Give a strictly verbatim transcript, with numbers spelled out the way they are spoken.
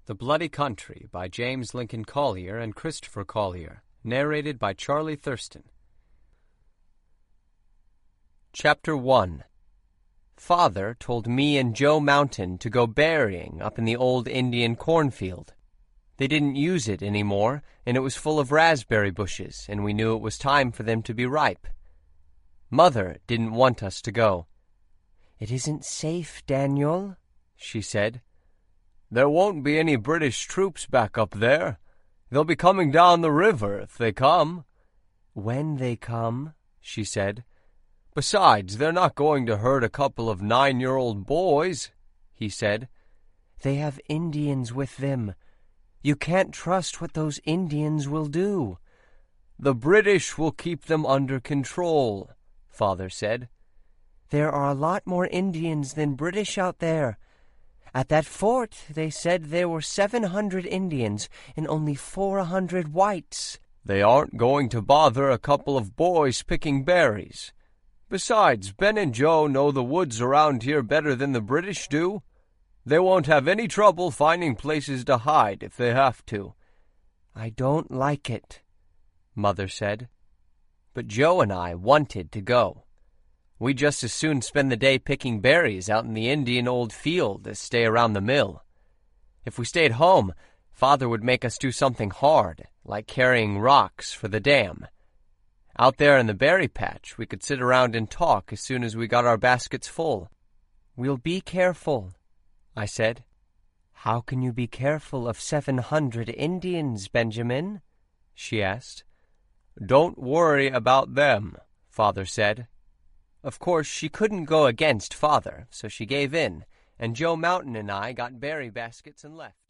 The Bloody Country by James Lincoln Collier and Christopher Collier, narrated by Charlie Thurston. Chapter one. Father told me and Joe Mountain to go berrying up in the old Indian cornfield. They didn't use it any more, and it was full of raspberry bushes, and we knew it was time for them to be ripe. Mother didn't want us to go. "It isn't safe, Daniel," she said. "There won't be any British troops back up there. They'll be coming down the river if they come." "When they come," she said. "Besides, they're not going to hurt a couple of nine-year-old boys," he said. "They have Indians with them. You can't trust what those Indians will do." "The British will keep them under control," Father said. "There are a lot more Indians than British out there. At that fort, they said there were seven hundred Indians and only four hundred whites." "They aren't going to bother a couple of boys picking berries. Besides, Ben and Joe know the woods around here better than the British do. They won't have any trouble finding places to hide if they have to." "I don't like it," Mother said. But Joe and I wanted to go. We'd just as soon spend the day picking berries out in the Indian old field as stay around the mill. If we stayed home, Father would make us do something hard, like carrying rocks for the dam. Out there in the berry patch, we could sit around and talk as soon as we got our baskets full. "We'll be careful," I said. "How can you be careful of seven hundred Indians, Benjamin?" she asked. "Don't worry about them," Father said. Of course, she couldn't go against Father, so she gave in, and Joe Mountain and I got berry baskets and left.